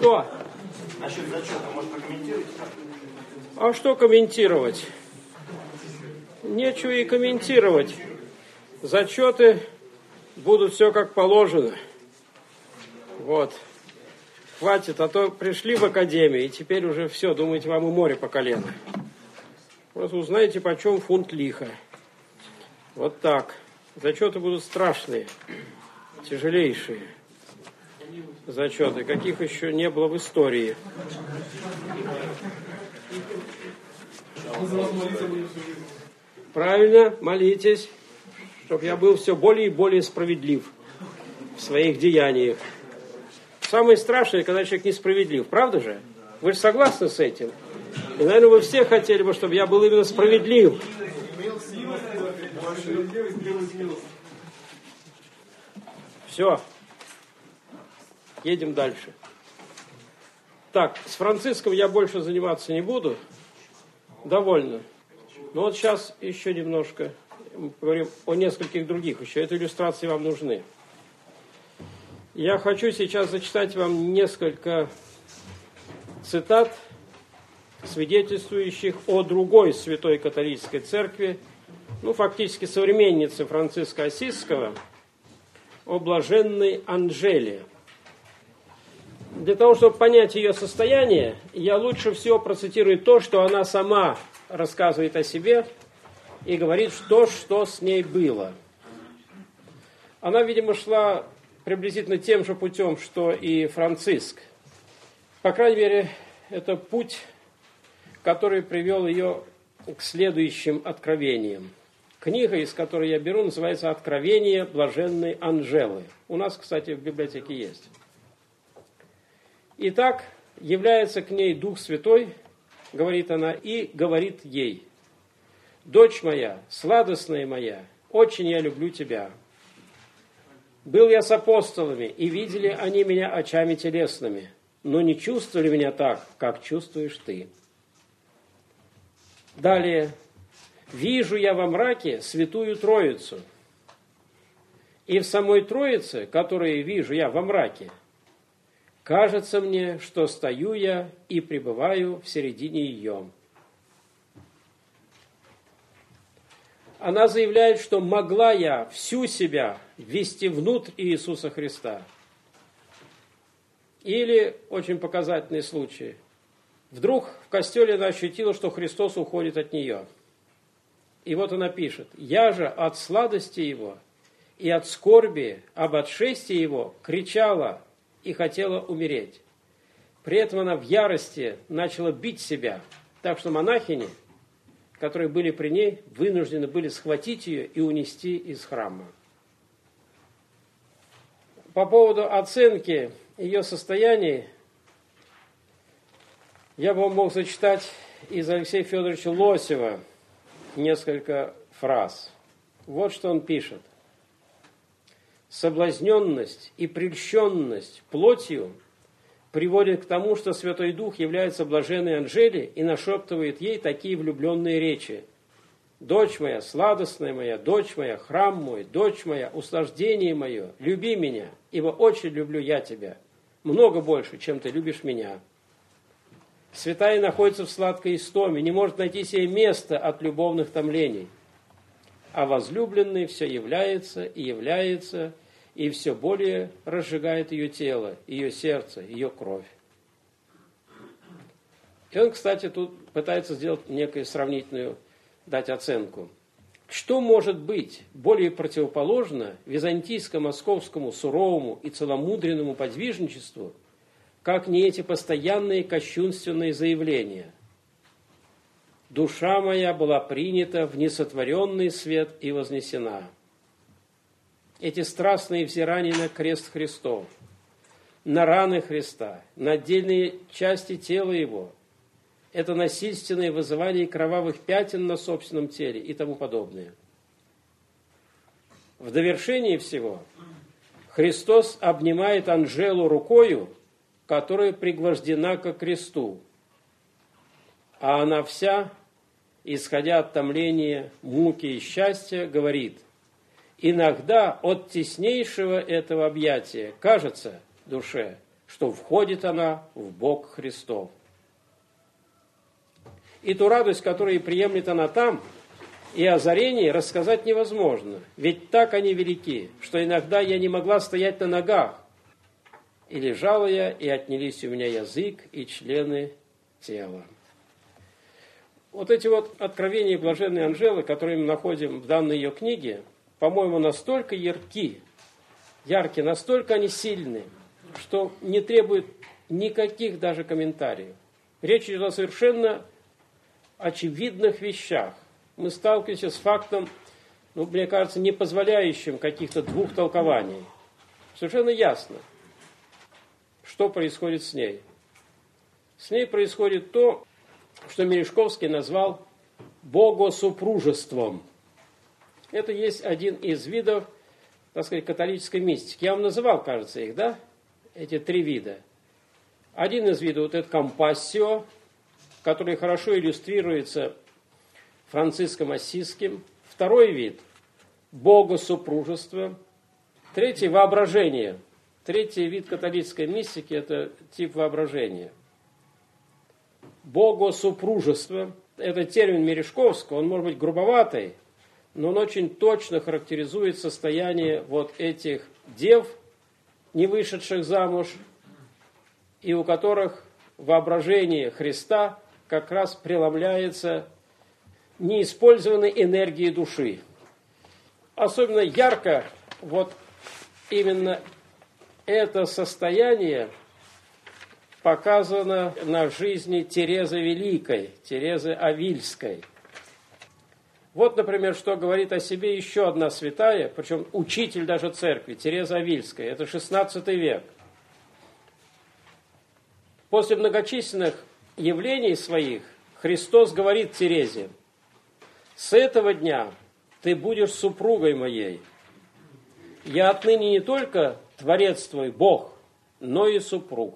Что? Насчет зачета, может, прокомментируете? А что комментировать? Нечего и комментировать. Зачеты будут все как положено. Вот. Хватит, а то пришли в академию, и теперь уже все, думаете, вам и море по колено. Просто узнаете, почем фунт лиха. Вот так. Зачеты будут страшные, тяжелейшие зачеты, каких еще не было в истории. Правильно, молитесь, чтобы я был все более и более справедлив в своих деяниях. Самое страшное, когда человек несправедлив, правда же? Вы же согласны с этим? И, наверное, вы все хотели бы, чтобы я был именно справедлив. Все. Едем дальше. Так, с Франциском я больше заниматься не буду. Довольно. Но вот сейчас еще немножко поговорим о нескольких других еще. Эти иллюстрации вам нужны. Я хочу сейчас зачитать вам несколько цитат, свидетельствующих о другой святой католической церкви, фактически современнице Франциска Ассизского, о блаженной Анжеле. Для того, чтобы понять ее состояние, я лучше всего процитирую то, что она сама рассказывает о себе и говорит, что с ней было. Она, видимо, шла приблизительно тем же путем, что и Франциск. По крайней мере, это путь, который привел ее к следующим откровениям. Книга, из которой я беру, называется «Откровение блаженной Анжелы». У нас, кстати, в библиотеке есть. Итак, является к ней Дух Святой, говорит она, и говорит ей: «Дочь моя, сладостная моя, очень я люблю тебя. Был я с апостолами, и видели они меня очами телесными, но не чувствовали меня так, как чувствуешь ты». Далее. «Вижу я во мраке святую Троицу, и в самой Троице, которую вижу я во мраке, кажется мне, что стою я и пребываю в середине ее». Она заявляет, что могла я всю себя ввести внутрь Иисуса Христа. Или, очень показательный случай, вдруг в костеле она ощутила, что Христос уходит от нее. И вот она пишет: «Я же от сладости Его и от скорби об отшествии Его кричала и хотела умереть». При этом она в ярости начала бить себя, так что монахини, которые были при ней, вынуждены были схватить ее и унести из храма. По поводу оценки ее состояния, я бы мог зачитать из Алексея Федоровича Лосева несколько фраз. Вот что он пишет. «Соблазненность и прельщенность плотью приводит к тому, что Святой Дух является блаженной Анжеле и нашептывает ей такие влюбленные речи: «Дочь моя, сладостная моя, дочь моя, храм мой, дочь моя, услаждение мое, люби меня, ибо очень люблю я тебя, много больше, чем ты любишь меня». Святая находится в сладкой истоме, не может найти себе места от любовных томлений. А возлюбленный все является, и все более разжигает ее тело, ее сердце, ее кровь. И он, кстати, тут пытается сделать некую сравнительную, дать оценку. Что может быть более противоположно византийско-московскому суровому и целомудренному подвижничеству, как не эти постоянные кощунственные заявления? «Душа моя была принята в несотворенный свет и вознесена». Эти страстные взирания на крест Христов, на раны Христа, на отдельные части тела Его, это насильственное вызывание кровавых пятен на собственном теле и тому подобное. В довершении всего Христос обнимает Анжелу рукою, которая пригвождена ко кресту, а она вся, исходя от томления, муки и счастья, говорит: «Иногда от теснейшего этого объятия кажется душе, что входит она в Бог Христов. И ту радость, которую приемлет она там, и озарении рассказать невозможно. Ведь так они велики, что иногда я не могла стоять на ногах. И лежала я, и отнялись у меня язык и члены тела. Вот эти вот откровения блаженной Анжелы, которые мы находим в данной ее книге, по-моему, настолько яркие, настолько они сильны, что не требуют никаких даже комментариев. Речь идет о совершенно очевидных вещах. Мы сталкиваемся с фактом, мне кажется, не позволяющим каких-то двух толкований. Совершенно ясно, что происходит с ней. С ней происходит то, что Мережковский назвал богосупружеством. Это есть один из видов, так сказать, католической мистики. Я вам называл, кажется, их, да? Эти три вида. Один из видов, вот это компассио, который хорошо иллюстрируется Франциском Ассизским. Второй вид – богосупружество. Третий – воображение. Третий вид католической мистики – это тип воображения. Богосупружество – это термин Мережковского, он может быть грубоватый, но он очень точно характеризует состояние вот этих дев, не вышедших замуж, и у которых воображение Христа как раз преломляется неиспользованной энергией души. Особенно ярко вот именно это состояние показано на жизни Терезы Великой, Терезы Авильской. Вот, например, что говорит о себе еще одна святая, причем учитель даже церкви, Тереза Авильская, это 16 век. После многочисленных явлений своих Христос говорит Терезе: «С этого дня ты будешь супругой моей. Я отныне не только Творец твой, Бог, но и супруг».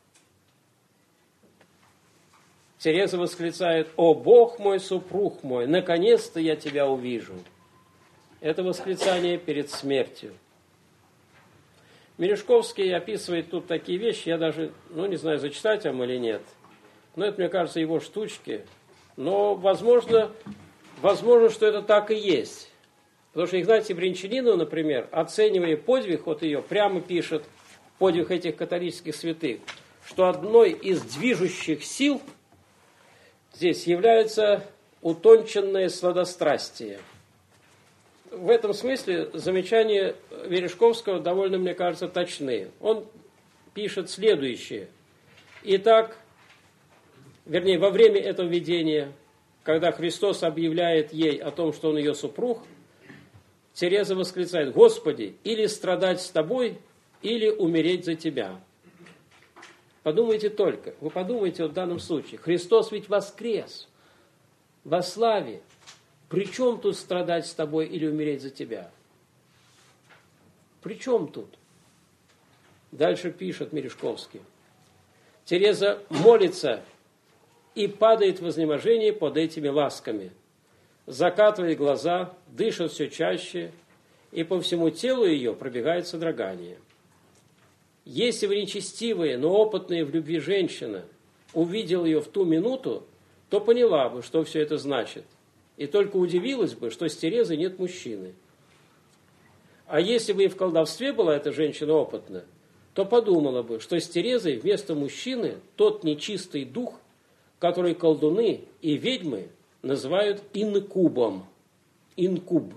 Тереза восклицает: «О Бог мой, супруг мой, наконец-то я тебя увижу». Это восклицание перед смертью. Мережковский описывает тут такие вещи, я даже, не знаю, зачитать вам или нет, но это, мне кажется, его штучки. Но возможно, что это так и есть. Потому что Игнатий Брянчанинов, например, оценивая подвиг вот ее, прямо пишет, подвиг этих католических святых, что одной из движущих сил здесь является утонченное сладострастие. В этом смысле замечания Мережковского довольно, мне кажется, точны. Он пишет следующее. Итак, во время этого видения, когда Христос объявляет ей о том, что он ее супруг, Тереза восклицает: «Господи, или страдать с тобой, или умереть за тебя». Подумайте только, вы подумайте в данном случае. Христос ведь воскрес во славе. При чем тут страдать с тобой или умереть за тебя? При чем тут? Дальше пишет Мережковский. Тереза молится и падает в изнеможении под этими ласками. Закатывает глаза, дышит все чаще, и по всему телу ее пробегает содрогание. Если бы нечестивая, но опытная в любви женщина увидела ее в ту минуту, то поняла бы, что все это значит, и только удивилась бы, что с Терезой нет мужчины. А если бы и в колдовстве была эта женщина опытна, то подумала бы, что с Терезой вместо мужчины тот нечистый дух, который колдуны и ведьмы называют инкубом. Инкуб.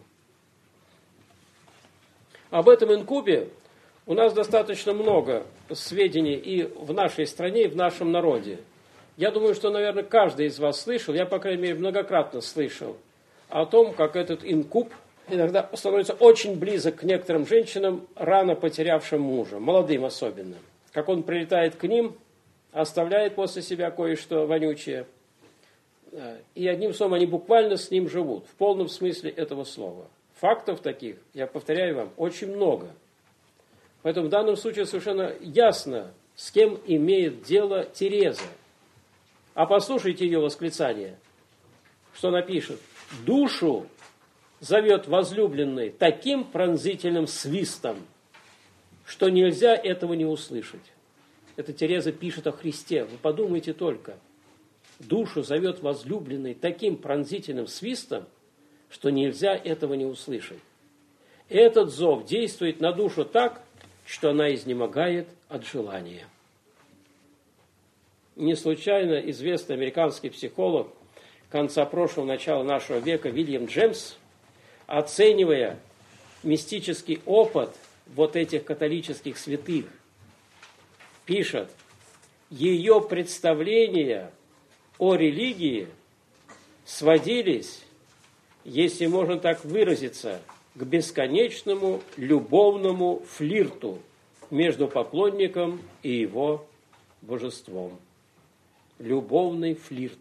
Об этом инкубе у нас достаточно много сведений и в нашей стране, и в нашем народе. Я думаю, что, наверное, каждый из вас слышал, я, по крайней мере, многократно слышал о том, как этот инкуб иногда становится очень близок к некоторым женщинам, рано потерявшим мужа, молодым особенно. Как он прилетает к ним, оставляет после себя кое-что вонючее, и одним словом, они буквально с ним живут, в полном смысле этого слова. Фактов таких, я повторяю вам, очень много. Поэтому в данном случае совершенно ясно, с кем имеет дело Тереза. А послушайте ее восклицание, что она пишет. «Душу зовет возлюбленный таким пронзительным свистом, что нельзя этого не услышать». Это Тереза пишет о Христе. Вы подумайте только. Душу зовет возлюбленный таким пронзительным свистом, что нельзя этого не услышать. Этот зов действует на душу так, что она изнемогает от желания. Не случайно известный американский психолог конца прошлого, начала нашего века Вильям Джеймс, оценивая мистический опыт вот этих католических святых, пишет: ее представления о религии сводились, если можно так выразиться, к бесконечному любовному флирту между поклонником и его божеством. Любовный флирт.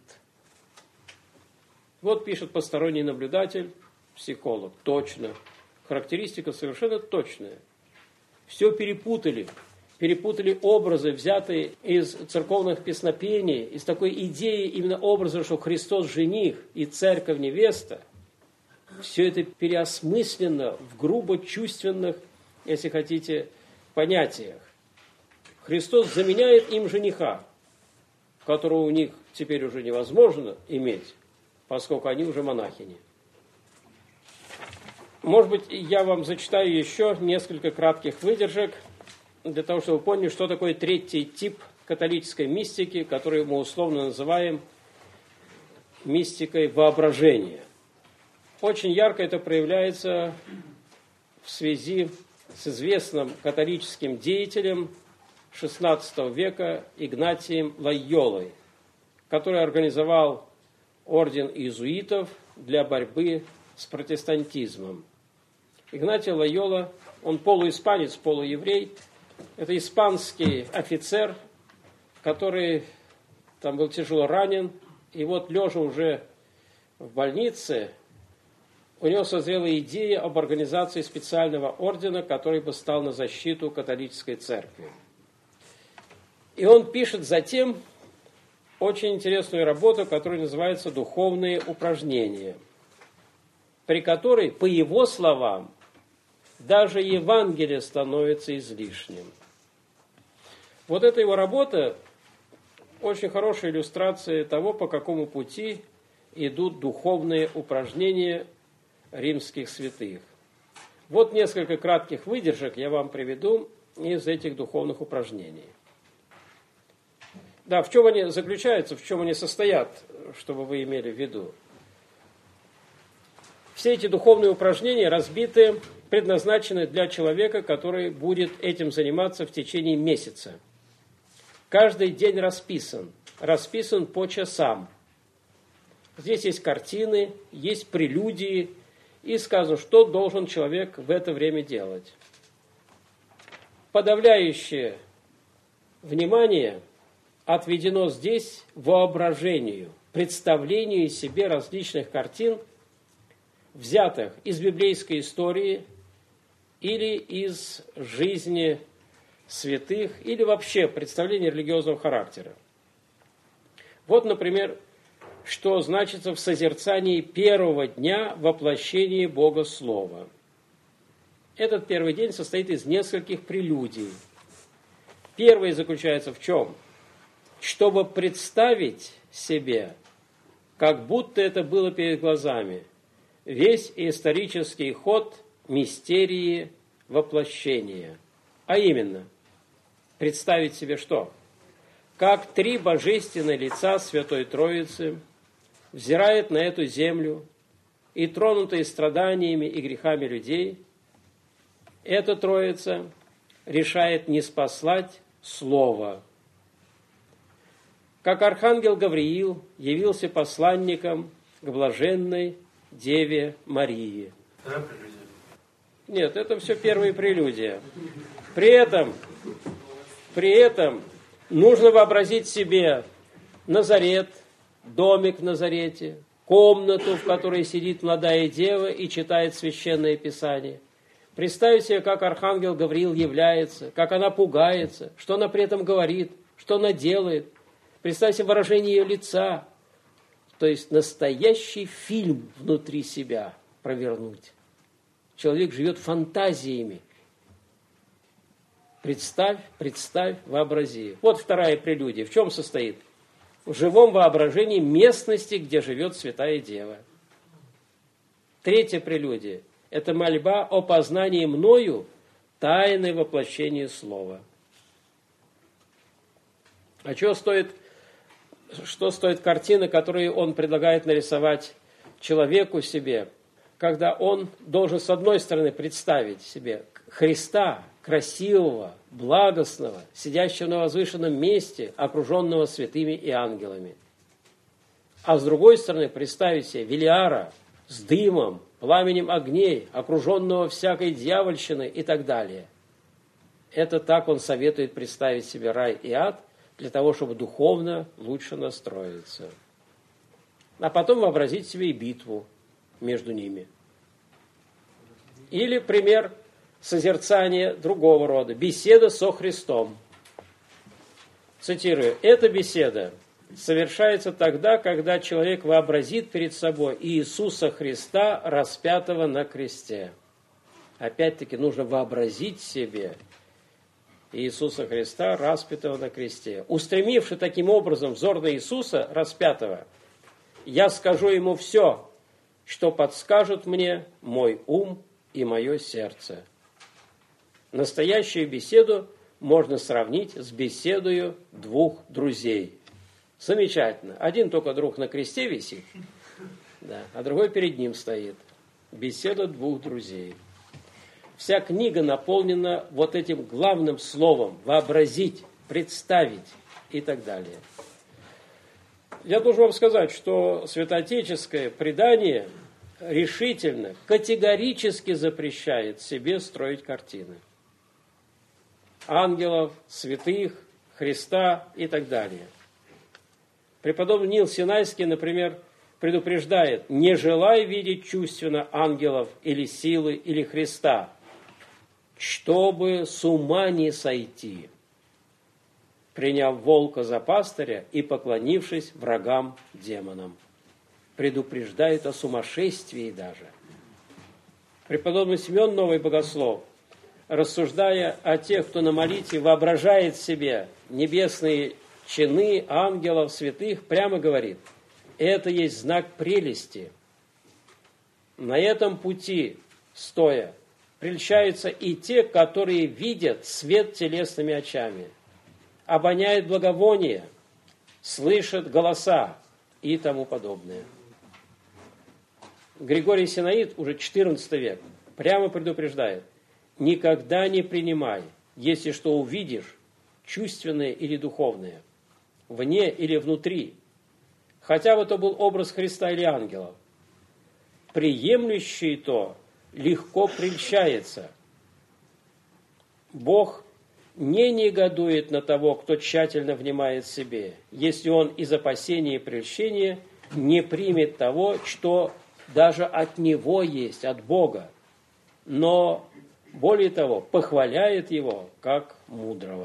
Вот пишет посторонний наблюдатель, психолог. Точно. Характеристика совершенно точная. Все перепутали. Перепутали образы, взятые из церковных песнопений, из такой идеи именно образа, что Христос жених и церковь невеста. Все это переосмыслено в грубо чувственных, если хотите, понятиях. Христос заменяет им жениха, которого у них теперь уже невозможно иметь, поскольку они уже монахини. Может быть, я вам зачитаю еще несколько кратких выдержек, для того, чтобы вы поняли, что такое третий тип католической мистики, который мы условно называем мистикой воображения. Очень ярко это проявляется в связи с известным католическим деятелем XVI века Игнатием Лойолой, который организовал орден иезуитов для борьбы с протестантизмом. Игнатий Лойола, он полуиспанец, полуеврей. Это испанский офицер, который там был тяжело ранен. И вот, лежа уже в больнице, у него созрела идея об организации специального ордена, который бы стал на защиту католической церкви. И он пишет затем очень интересную работу, которая называется «Духовные упражнения», при которой, по его словам, даже Евангелие становится излишним. Вот эта его работа очень хорошая иллюстрация того, по какому пути идут духовные упражнения римских святых. Вот несколько кратких выдержек я вам приведу из этих духовных упражнений. Да, в чем они заключаются, в чем они состоят, чтобы вы имели в виду. Все эти духовные упражнения разбиты, предназначены для человека, который будет этим заниматься в течение месяца. Каждый день расписан по часам. Здесь есть картины, есть прелюдии, и сказано, что должен человек в это время делать. Подавляющее внимание отведено здесь воображению, представлению себе различных картин, взятых из библейской истории или из жизни святых, или вообще представления религиозного характера. Вот, например, что значится в созерцании первого дня воплощения Бога Слова. Этот первый день состоит из нескольких прелюдий. Первый заключается в чем? Чтобы представить себе, как будто это было перед глазами, весь исторический ход мистерии воплощения. А именно, представить себе что? Как три божественные лица Святой Троицы взирает на эту землю и, тронутые страданиями и грехами людей, эта Троица решает ниспослать Слово. Как архангел Гавриил явился посланником к блаженной Деве Марии. Нет, это все первые прелюдия. При этом нужно вообразить себе Назарет, домик в Назарете, комнату, в которой сидит молодая дева и читает Священное Писание. Представить себе, как архангел Гавриил является, как она пугается, что она при этом говорит, что она делает. Представьте себе выражение ее лица. То есть настоящий фильм внутри себя провернуть. Человек живет фантазиями. Представь, представь, вообрази. Вот вторая прелюдия. В чем состоит? В живом воображении местности, где живет Святая Дева. Третья прелюдия – это мольба о познании мною тайны воплощения Слова. А что стоит картина, которую он предлагает нарисовать человеку себе, когда он должен, с одной стороны, представить себе Христа, красивого, благостного, сидящего на возвышенном месте, окруженного святыми и ангелами. А с другой стороны, представить себе Велиара с дымом, пламенем огней, окруженного всякой дьявольщиной и так далее. Это так он советует представить себе рай и ад, для того, чтобы духовно лучше настроиться. А потом вообразить себе и битву между ними. Или пример созерцания другого рода. Беседа со Христом. Цитирую. Эта беседа совершается тогда, когда человек вообразит перед собой Иисуса Христа, распятого на кресте. Опять-таки нужно вообразить себе Иисуса Христа, распятого на кресте. Устремивши таким образом взор на Иисуса, распятого, я скажу ему все, что подскажет мне мой ум и мое сердце. Настоящую беседу можно сравнить с беседою двух друзей. Замечательно. Один только друг на кресте висит, да, а другой перед ним стоит. Беседа двух друзей. Вся книга наполнена вот этим главным словом – вообразить, представить и так далее. Я должен вам сказать, что святоотеческое предание решительно, категорически запрещает себе строить картины. Ангелов, святых, Христа и так далее. Преподобный Нил Синайский, например, предупреждает: не желай видеть чувственно ангелов или силы, или Христа, чтобы с ума не сойти, приняв волка за пастыря и поклонившись врагам демонам. Предупреждает о сумасшествии даже. Преподобный Симеон Новый Богослов, рассуждая о тех, кто на молитве воображает себе небесные чины, ангелов, святых, прямо говорит: это есть знак прелести. На этом пути, стоя, прельщаются и те, которые видят свет телесными очами, обоняют благовоние, слышат голоса и тому подобное. Григорий Синаид, уже XIV век, прямо предупреждает: никогда не принимай, если что увидишь, чувственное или духовное, вне или внутри, хотя бы это был образ Христа или ангелов. Приемлющий то легко прельщается. Бог не негодует на того, кто тщательно внимает себе, если он из опасения и прельщения не примет того, что даже от Него есть, от Бога, но, более того, похваляет Его как мудрого.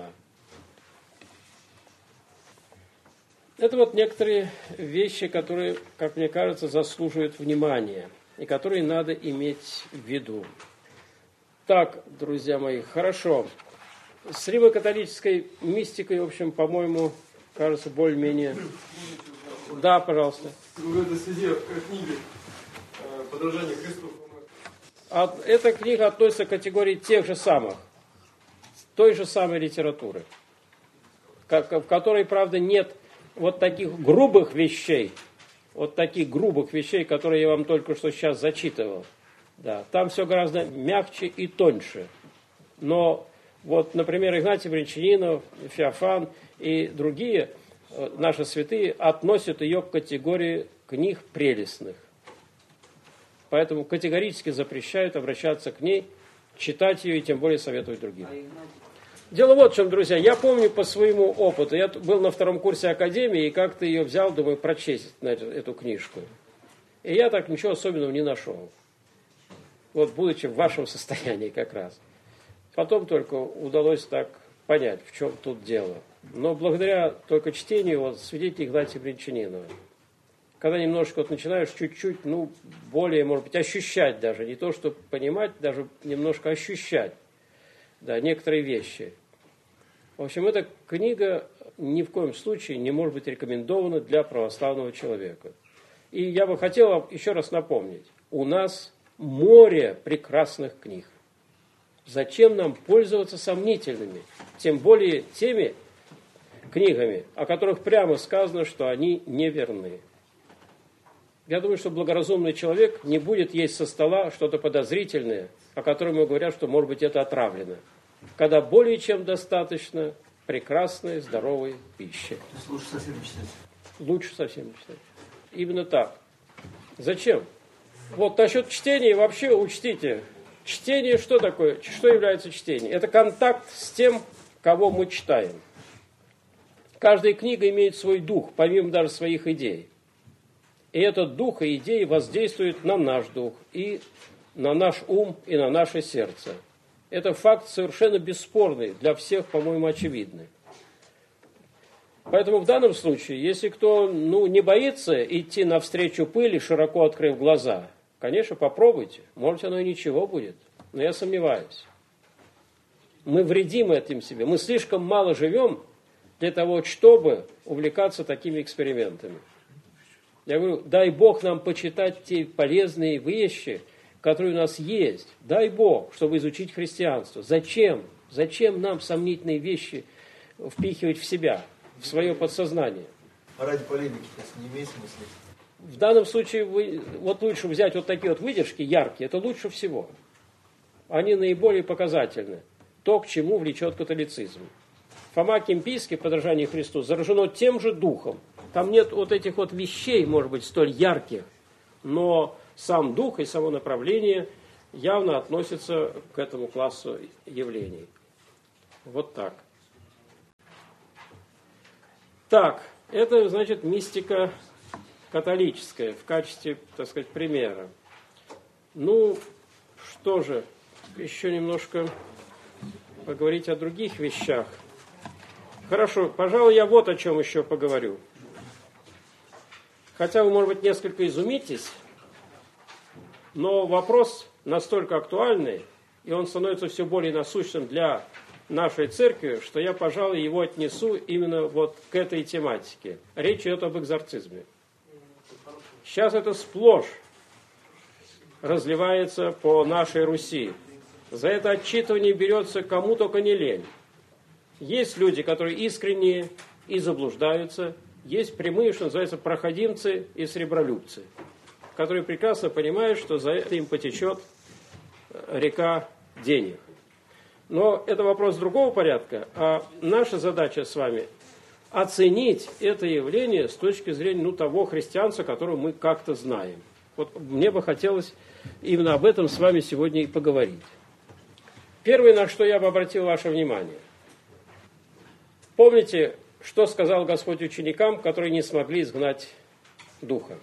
Это вот некоторые вещи, которые, как мне кажется, заслуживают внимания и которые надо иметь в виду. Так, друзья мои, хорошо. С римо-католической мистикой, в общем, по-моему, кажется, более-менее... Да, пожалуйста. В этой связи книги «Подражание Христу». Эта книга относится к категории тех же самых, той же самой литературы, в которой, правда, нет вот таких грубых вещей, которые я вам только что сейчас зачитывал. Да, там все гораздо мягче и тоньше. Но вот, например, Игнатий Брянчанинов, Феофан и другие наши святые относят ее к категории книг прелестных. Поэтому категорически запрещают обращаться к ней, читать ее и тем более советуют другим. Дело вот в чем, друзья. Я помню по своему опыту. Я был на 2-м курсе академии и как-то ее взял, думаю, прочесть эту книжку. И я так ничего особенного не нашел. Вот будучи в вашем состоянии как раз. Потом только удалось так понять, в чем тут дело. Но благодаря только чтению вот свидетелей Игнатия Брянчанинова, когда немножко вот начинаешь чуть-чуть, более, может быть, ощущать даже, не то, что понимать, даже немножко ощущать, да, некоторые вещи. В общем, эта книга ни в коем случае не может быть рекомендована для православного человека. И я бы хотел вам еще раз напомнить, у нас море прекрасных книг. Зачем нам пользоваться сомнительными, тем более теми книгами, о которых прямо сказано, что они неверны. Я думаю, что благоразумный человек не будет есть со стола что-то подозрительное, о котором ему говорят, что, может быть, это отравлено, когда более чем достаточно прекрасной, здоровой пищи. То есть лучше совсем не читать. Лучше совсем не читать. Именно так. Зачем? Вот насчет чтения вообще учтите. Чтение что такое? Что является чтением? Это контакт с тем, кого мы читаем. Каждая книга имеет свой дух, помимо даже своих идей. И этот дух и идеи воздействуют на наш дух, и на наш ум, и на наше сердце. Это факт совершенно бесспорный, для всех, по-моему, очевидный. Поэтому в данном случае, если кто не боится идти навстречу пыли, широко открыв глаза, конечно, попробуйте. Может, оно и ничего будет, но я сомневаюсь. Мы вредим этим себе. Мы слишком мало живем для того, чтобы увлекаться такими экспериментами. Я говорю, дай Бог нам почитать те полезные вещи, которые у нас есть. Дай Бог, чтобы изучить христианство. Зачем? Зачем нам сомнительные вещи впихивать в себя, в свое подсознание? Ради полемики, если не имеет смысла. В данном случае вот лучше взять вот такие вот выдержки яркие, это лучше всего. Они наиболее показательны. То, к чему влечет католицизм. Фома Кимпийский, в подражании Христу, заражено тем же духом. Там нет вот этих вот вещей, может быть, столь ярких, но сам дух и само направление явно относятся к этому классу явлений. Вот так. Так, это, значит, мистика католическая в качестве, так сказать, примера. Ну, что же, еще немножко поговорить о других вещах. Хорошо, пожалуй, я вот о чем еще поговорю. Хотя вы, может быть, несколько изумитесь, но вопрос настолько актуальный, и он становится все более насущным для нашей церкви, что я, пожалуй, его отнесу именно вот к этой тематике. Речь идет об экзорцизме. Сейчас это сплошь разливается по нашей Руси. За это отчитывание берется кому только не лень. Есть люди, которые искренние и заблуждаются. Есть прямые, что называется, проходимцы и сребролюбцы, которые прекрасно понимают, что за это им потечет река денег. Но это вопрос другого порядка, а наша задача с вами оценить это явление с точки зрения того христианства, которого мы как-то знаем. Вот мне бы хотелось именно об этом с вами сегодня и поговорить. Первое, на что я бы обратил ваше внимание. Помните, что сказал Господь ученикам, которые не смогли изгнать духа?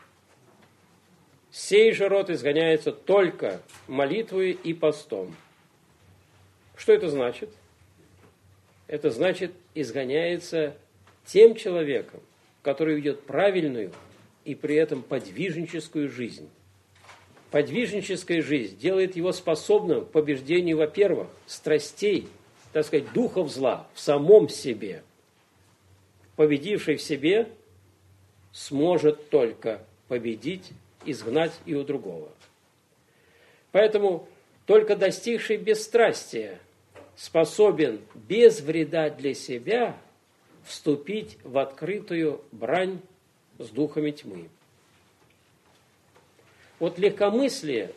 Сей же род изгоняется только молитвой и постом. Что это значит? Это значит, изгоняется тем человеком, который ведет правильную и при этом подвижническую жизнь. Подвижническая жизнь делает его способным к побеждению, во-первых, страстей, так сказать, духов зла в самом себе. Победивший в себе сможет только победить, изгнать и у другого. Поэтому только достигший бесстрастия способен без вреда для себя вступить в открытую брань с духами тьмы. Вот легкомыслие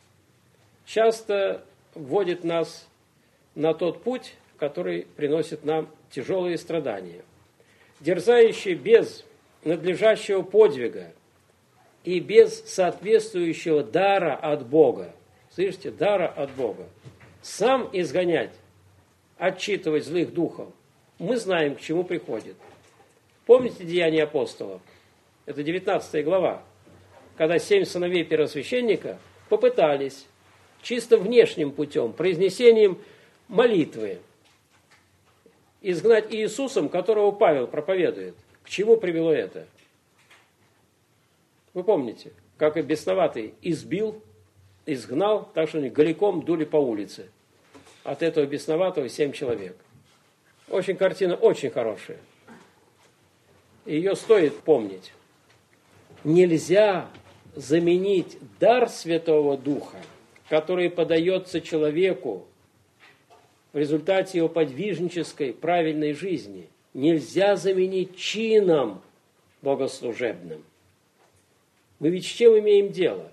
часто вводит нас на тот путь, который приносит нам тяжелые страдания. Дерзающий без надлежащего подвига и без соответствующего дара от Бога, слышите, дара от Бога, сам изгонять, отчитывать злых духов, мы знаем, к чему приходит. Помните Деяния апостолов? Это 19 глава, когда 7 сыновей первосвященника попытались чисто внешним путем, произнесением молитвы, изгнать Иисусом, которого Павел проповедует. К чему привело это? Вы помните, как и бесноватый избил, изгнал, так что они голиком дули по улице. От этого бесноватого 7 человек. Очень картина очень хорошая. Ее стоит помнить. Нельзя заменить дар Святого Духа, который подается человеку в результате его подвижнической правильной жизни, нельзя заменить чином богослужебным. Мы ведь с чем имеем дело?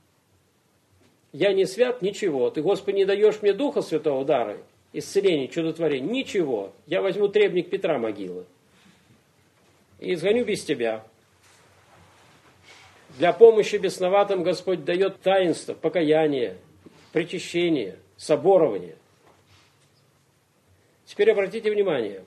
Я не свят, ничего. Ты, Господи, не даешь мне Духа Святого дара, исцеления, чудотворения, ничего. Я возьму требник Петра могилы и изгоню без тебя. Для помощи бесноватым Господь дает таинство, покаяние, причащение, соборование. Теперь обратите внимание.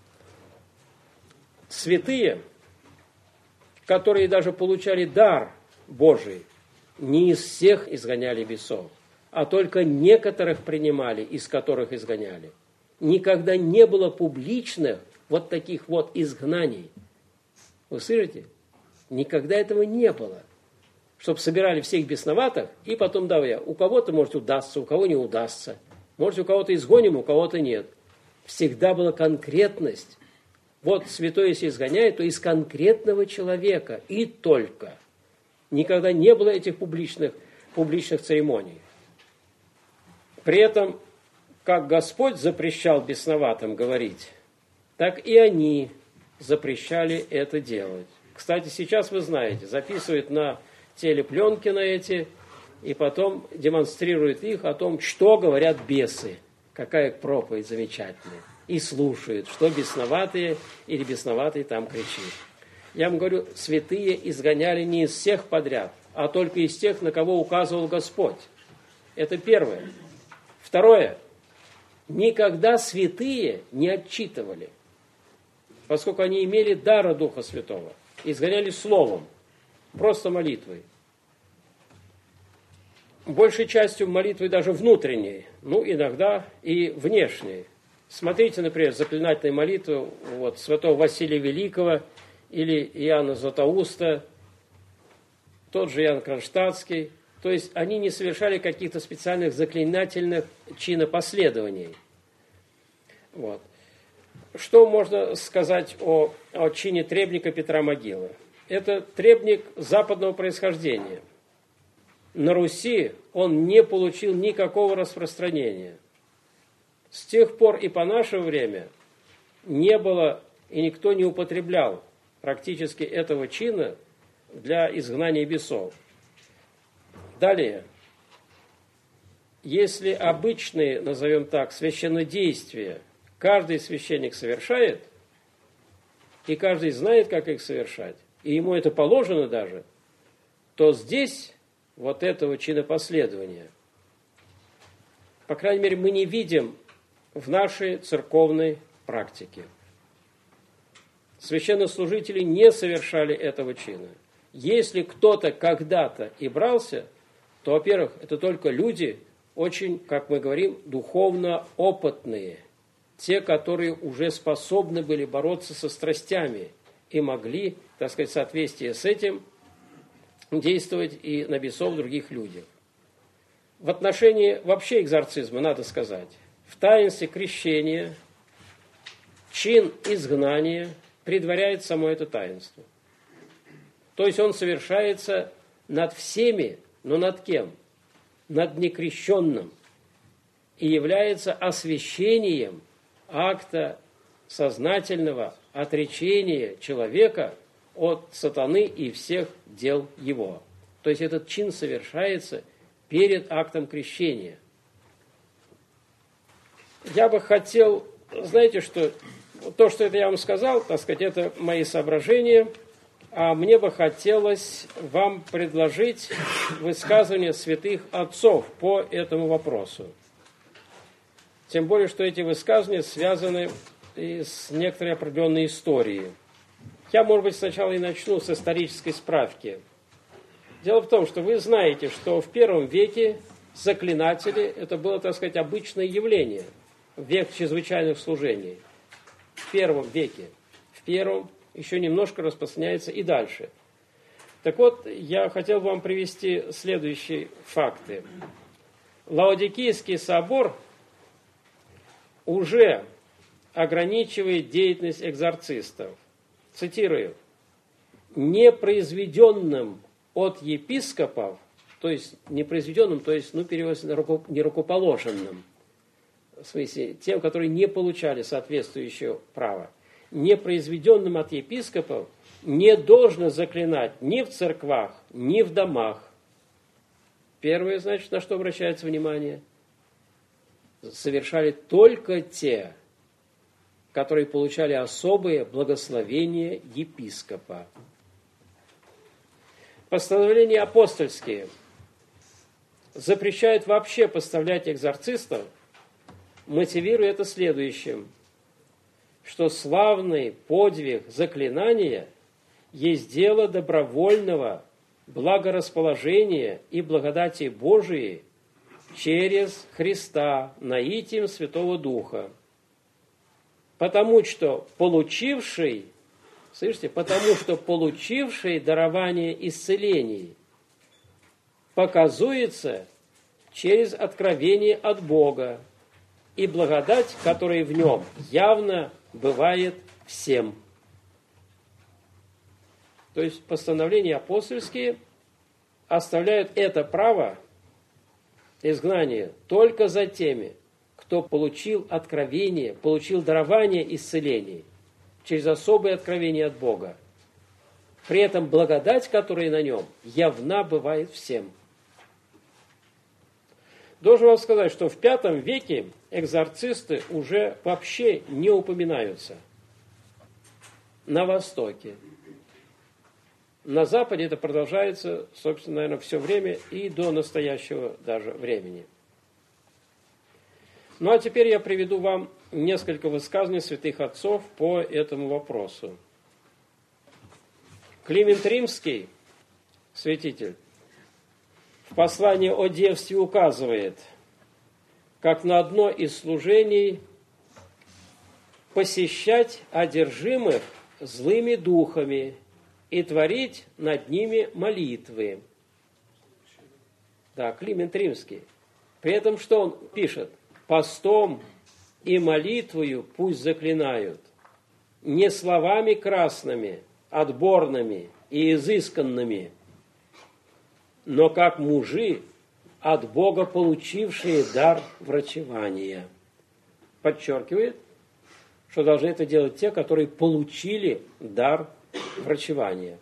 Святые, которые даже получали дар Божий, не из всех изгоняли бесов, а только некоторых принимали, из которых изгоняли. Никогда не было публичных вот таких вот изгнаний. Вы слышите? Никогда этого не было. Чтобы собирали всех бесноватых, и потом давай, у кого-то, может, удастся, у кого не удастся. Может, у кого-то изгоним, у кого-то нет. Всегда была конкретность. Вот святой, если изгоняет, то из конкретного человека, и только. Никогда не было этих публичных церемоний. При этом, как Господь запрещал бесноватым говорить, так и они запрещали это делать. Кстати, сейчас вы знаете, записывают на телепленки на эти, и потом демонстрируют их о том, что говорят бесы. Какая проповедь замечательная. И слушают, что бесноватые или бесноватый там кричит. Я вам говорю, святые изгоняли не из всех подряд, а только из тех, на кого указывал Господь. Это первое. Второе. Никогда святые не отчитывали, поскольку они имели дара Духа Святого. Изгоняли словом, просто молитвой. Большей частью молитвы даже внутренней, иногда и внешней. Смотрите, например, заклинательные молитвы святого Василия Великого или Иоанна Златоуста, тот же Иоанн Кронштадтский. То есть они не совершали каких-то специальных заклинательных чинопоследований. Вот. Что можно сказать о чине требника Петра Могилы? Это требник западного происхождения. На Руси он не получил никакого распространения. С тех пор и по наше время не было и никто не употреблял практически этого чина для изгнания бесов. Далее, если обычные, назовем так, священнодействия каждый священник совершает, и каждый знает, как их совершать, и ему это положено даже, то здесь вот этого чинопоследования, по крайней мере, мы не видим в нашей церковной практике. Священнослужители не совершали этого чина. Если кто-то когда-то и брался, то, во-первых, это только люди очень, как мы говорим, духовно опытные, те, которые уже способны были бороться со страстями и могли, так сказать, в соответствии с этим действовать и на бесов других людях. В отношении вообще экзорцизма надо сказать, в таинстве крещения чин изгнания предваряет само это таинство. То есть он совершается над всеми, но над кем? Над некрещенным. И является освящением акта сознательного отречения человека от сатаны и всех дел его. То есть этот чин совершается перед актом крещения. Я бы хотел, знаете, что то, что это я вам сказал, так сказать, это мои соображения, а мне бы хотелось вам предложить высказывания святых отцов по этому вопросу. Тем более, что эти высказывания связаны и с некоторой определенной историей. Я, может быть, сначала и начну с исторической справки. Дело в том, что вы знаете, что в первом веке заклинатели, это было, так сказать, обычное явление, век чрезвычайных служений. В первом веке. В первом еще немножко распространяется и дальше. Так вот, я хотел бы вам привести следующие факты. Лаодикийский собор уже ограничивает деятельность экзорцистов. Цитирую. «Не произведенным от епископов», то есть не произведенным, то есть, переводится не рукоположенным, в смысле, тем, которые не получали соответствующего права, не произведенным от епископов не должно заклинать ни в церквах, ни в домах. Первое, значит, на что обращается внимание? Совершали только те, которые получали особые благословения епископа. Постановления апостольские запрещают вообще поставлять экзорцистов, мотивируя это следующим, что славный подвиг заклинания есть дело добровольного благорасположения и благодати Божией через Христа, наитием Святого Духа. Потому что получивший дарование исцелений показуется через откровение от Бога, и благодать, которая в нем явно бывает всем. То есть постановления апостольские оставляют это право изгнания только за теми, кто получил откровение, получил дарование исцелений через особое откровение от Бога. При этом благодать, которая на нем, явна бывает всем. Должен вам сказать, что в V веке экзорцисты уже вообще не упоминаются. На Востоке. На Западе это продолжается, собственно, наверное, все время и до настоящего даже времени. Ну а теперь я приведу вам несколько высказываний святых отцов по этому вопросу. Климент Римский, святитель, в послании о девстве указывает, как на одно из служений посещать одержимых злыми духами и творить над ними молитвы. Да, Климент Римский. При этом что он пишет? Постом и молитвою пусть заклинают, не словами красными, отборными и изысканными, но как мужи, от Бога получившие дар врачевания. Подчеркивает, что должны это делать те, которые получили дар врачевания.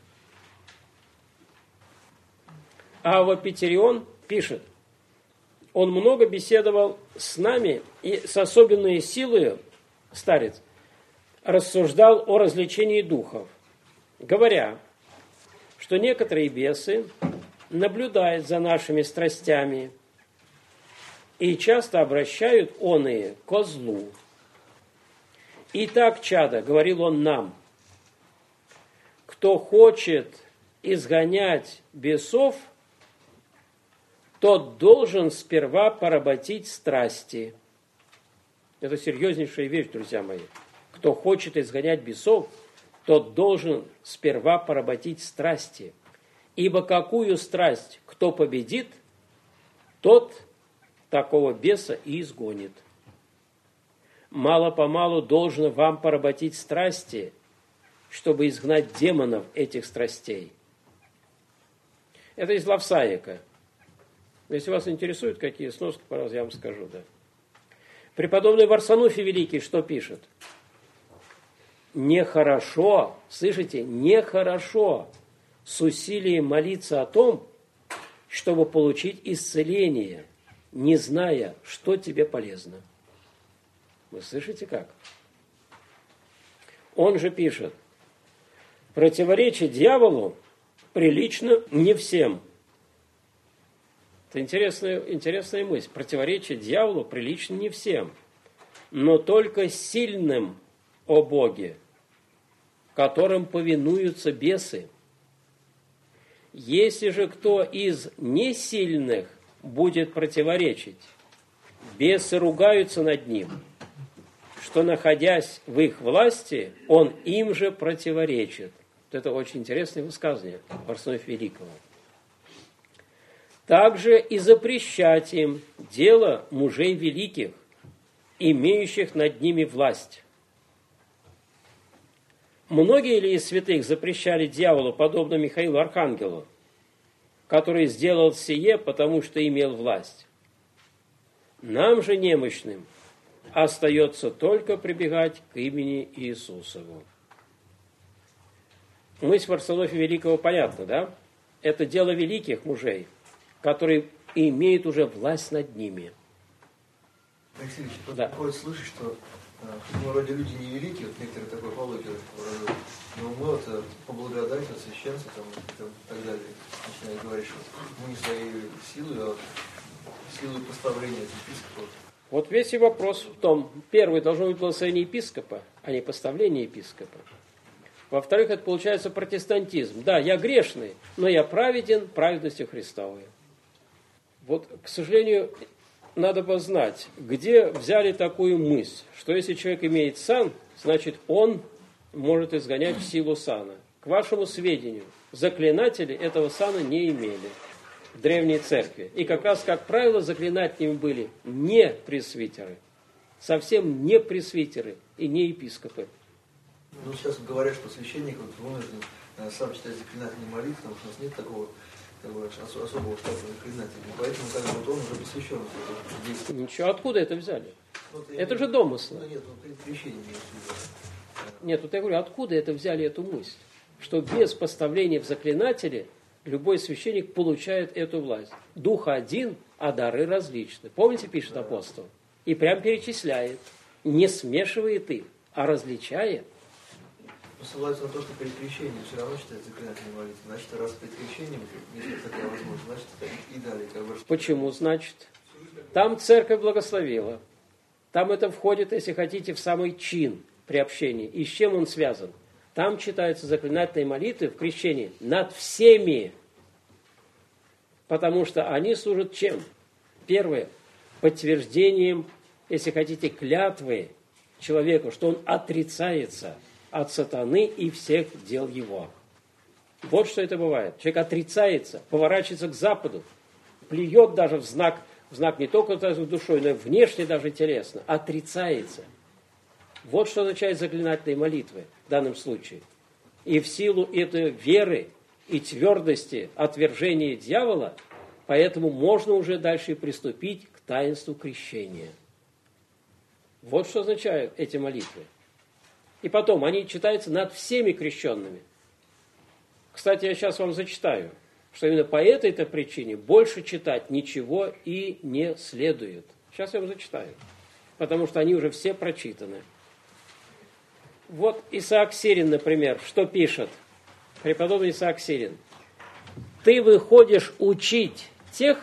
Ава Петерион пишет, он много беседовал с нами и с особенной силой, старец, рассуждал о развлечении духов, говоря, что некоторые бесы наблюдают за нашими страстями и часто обращают оные ко злу. «Итак, чада, — говорил он нам, — кто хочет изгонять бесов, тот должен сперва поработить страсти». Это серьезнейшая вещь, друзья мои. Кто хочет изгонять бесов, тот должен сперва поработить страсти. Ибо какую страсть кто победит, тот такого беса и изгонит. Мало-помалу должно вам поработить страсти, чтобы изгнать демонов этих страстей. Это из Лавсаика. Если вас интересует, какие сноски, пожалуйста, я вам скажу. Да. Преподобный Варсануфий Великий что пишет? Нехорошо, слышите, нехорошо с усилием молиться о том, чтобы получить исцеление, не зная, что тебе полезно. Вы слышите как? Он же пишет, противоречить дьяволу прилично не всем. Это интересная мысль. Противоречить дьяволу прилично не всем, но только сильным о Боге, которым повинуются бесы. Если же кто из несильных будет противоречить, бесы ругаются над ним, что, находясь в их власти, он им же противоречит. Вот это очень интересное высказывание Варсануфия Великого. Также и запрещать им дело мужей великих, имеющих над ними власть, Многие ли из святых запрещали дьяволу, подобно Михаилу Архангелу, который сделал сие, потому что имел власть? Нам же, немощным, остается только прибегать к имени Иисусову. Мысль Варсонофия Великого понятна, да? Это дело великих мужей, которые имеют уже власть над ними. Алексей Ильич, вот Да. приходит слышать, что мы вроде люди невеликие, вот некоторые такой апологию выражают, но мы вот по благодати от священства там, и так далее начинают говорить, что мы не своей силой, а силой поставления епископов. Вот весь и вопрос в том, первый, должно быть благословение епископа, а не поставление епископа. Во-вторых, это получается протестантизм. Да, я грешный, но я праведен праведностью Христовой. Вот, к сожалению, надо познать, где взяли такую мысль, что если человек имеет сан, значит он может изгонять в силу сана. К вашему сведению, заклинатели этого сана не имели в Древней Церкви. И как раз, как правило, заклинателями были не пресвитеры, совсем не пресвитеры и не епископы. Ну, сейчас говорят, что священник вот вынужден сам читать заклинательные молитвы, потому что у нас нет такого особого штата заклинателей. Поэтому как бы, вот он уже посвящен в действию. Ничего, откуда это взяли? Вот, Это же домыслы. Ну, нет, ну, крещение имеется в виду. Нет, вот я говорю, откуда это взяли эту мысль? Что без поставления в заклинатели любой священник получает эту власть. Дух один, а дары различны. Помните, пишет апостол? И прям перечисляет. Не смешивает их, а различает. Ссылаются на то, что при крещении все равно читать заклинательные молитвы. Значит, раз перед крещением, если такая возможность, значит, это и далее. Как бы, Почему, значит? Там церковь благословила. Там это входит, если хотите, в самый чин приобщения. И с чем он связан? Там читаются заклинательные молитвы в крещении над всеми. Потому что они служат чем? Первое. Подтверждением, если хотите, клятвы человеку, что он отрицается от сатаны и всех дел его. Вот что это бывает. Человек отрицается, поворачивается к Западу, плюет даже в знак не только душой, но и внешне даже телесно, отрицается. Вот что означает заклинательные молитвы в данном случае. И в силу этой веры и твердости отвержения дьявола, поэтому можно уже дальше приступить к таинству крещения. Вот что означают эти молитвы. И потом, они читаются над всеми крещенными. Кстати, я сейчас вам зачитаю, что именно по этой-то причине больше читать ничего и не следует. Сейчас я вам зачитаю, потому что они уже все прочитаны. Вот Исаак Сирин, например, что пишет? Преподобный Исаак Сирин. Ты выходишь учить тех,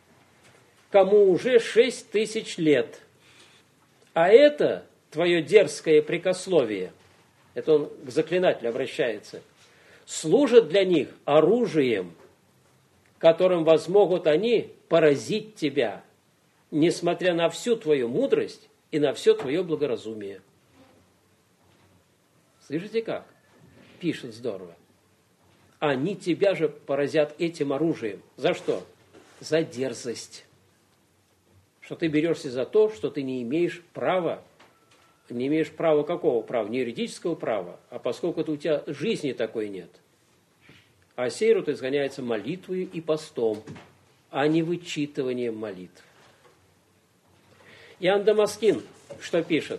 кому уже 6000 лет, а это твое дерзкое прикословие, это он к заклинателю обращается, служит для них оружием, которым возмогут они поразить тебя, несмотря на всю твою мудрость и на все твое благоразумие. Слышите как? Пишет здорово. Они тебя же поразят этим оружием. За что? За дерзость. Что ты берешься за то, что ты не имеешь права. Не имеешь права какого права? Не юридического права, а поскольку у тебя жизни такой нет. А сей род изгоняется молитвою и постом, а не вычитыванием молитв. Иоанн Дамаскин что пишет?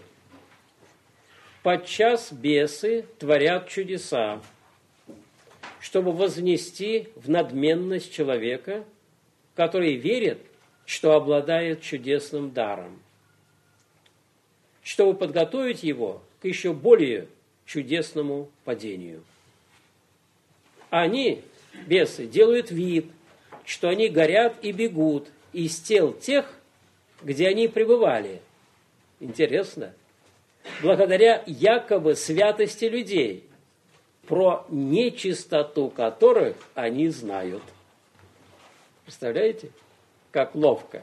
Подчас бесы творят чудеса, чтобы вознести в надменность человека, который верит, что обладает чудесным даром, чтобы подготовить его к еще более чудесному падению. Они, бесы, делают вид, что они горят и бегут из тел тех, где они пребывали. Интересно. Благодаря якобы святости людей, про нечистоту которых они знают. Представляете, как ловко.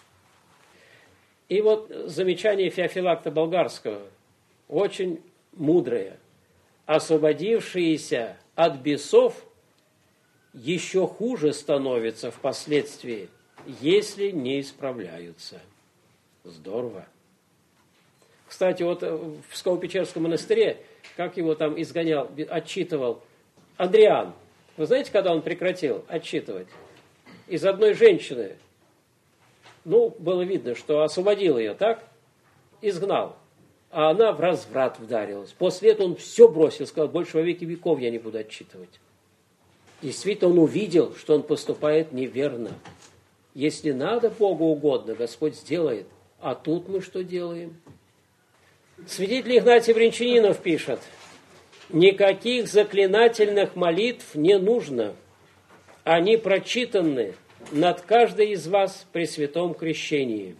И вот замечание Феофилакта Болгарского, очень мудрое. Освободившиеся от бесов еще хуже становятся впоследствии, если не исправляются. Здорово. Кстати, вот в Псково-Печерском монастыре, как его там изгонял, отчитывал Андриан. Вы знаете, когда он прекратил отчитывать? Из одной женщины. Ну, было видно, что освободил ее, так? Изгнал. А она в разврат вдарилась. После этого он все бросил, сказал, больше во веки веков я не буду отчитывать. Действительно, он увидел, что он поступает неверно. Если надо Богу угодно, Господь сделает. А тут мы что делаем? Святитель Игнатий Брянчанинов пишет, никаких заклинательных молитв не нужно. Они прочитаны над каждой из вас при святом крещении.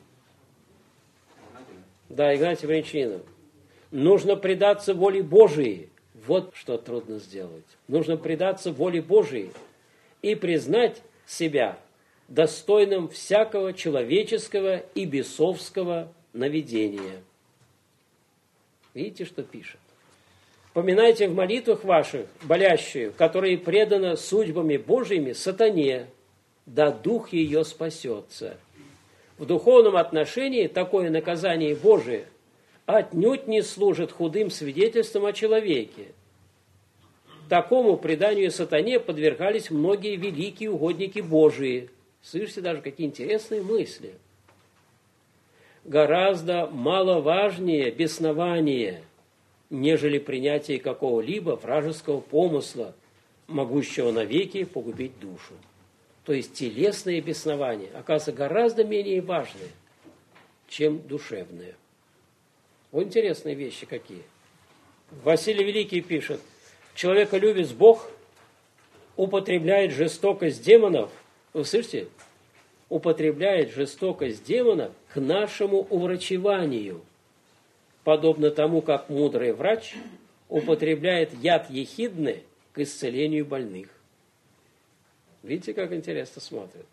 Да, Игнатий Брянчанинов. Нужно предаться воле Божией. Вот что трудно сделать. Нужно предаться воле Божией и признать себя достойным всякого человеческого и бесовского наведения. Видите, что пишет? Поминайте в молитвах ваших болящую, которая предана судьбами Божьими сатане, да дух ее спасется. В духовном отношении такое наказание Божие отнюдь не служит худым свидетельством о человеке. Такому преданию сатане подвергались многие великие угодники Божии. Слышите даже, какие интересные мысли. Гораздо маловажнее беснование, нежели принятие какого-либо вражеского помысла, могущего навеки погубить душу. То есть телесное беснование, оказывается, гораздо менее важное, чем душевное. Вот интересные вещи какие. Василий Великий пишет, человеколюбец Бог употребляет жестокость демонов, вы слышите? Употребляет жестокость демона к нашему уврачеванию, подобно тому, как мудрый врач употребляет яд ехидны к исцелению больных. Видите, как интересно смотрят.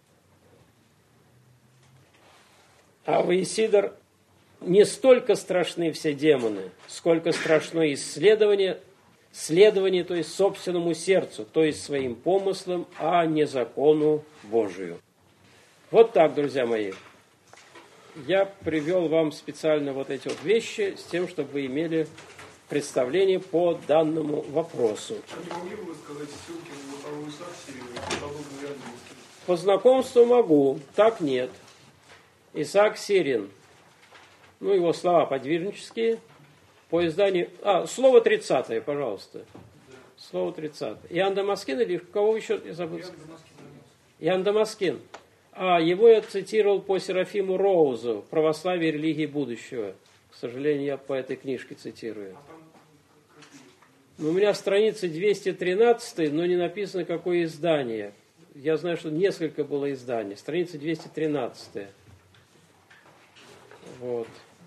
А в Исидор не столько страшны все демоны, сколько страшно следование, то есть собственному сердцу, то есть своим помыслам, а не закону Божию. Вот так, друзья мои. Я привел вам специально вот эти вот вещи с тем, чтобы вы имели представление по данному вопросу. Не могли бы вы сказать ссылки на вторую Исаак Сирин, подобные ряды? По знакомству могу, так нет. Исаак Сирин, ну его слова подвижнические, по изданию... слово 30-е, пожалуйста. Слово 30-е. Иоанн Дамаскин или кого еще? Я забыл. Иоанн Дамаскин. Его я цитировал по Серафиму Роузу «Православие и религии будущего». К сожалению, я по этой книжке цитирую. У меня страница 213, но не написано, какое издание. Я знаю, что несколько было изданий. Страница 213. Вот.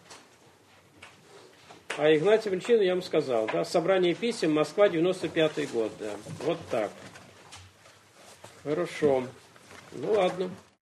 А Игнатий Брянчанинов я вам сказал. Да? Собрание писем, Москва, 95-й год. Да. Вот так. Хорошо. Ну ладно.